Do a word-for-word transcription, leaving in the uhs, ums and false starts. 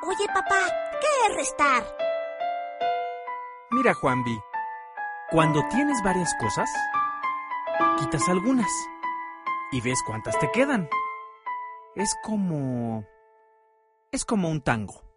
Oye, papá, ¿qué es restar? Mira, Juanvi, cuando tienes varias cosas, quitas algunas y ves cuántas te quedan. Es como... es como un tango.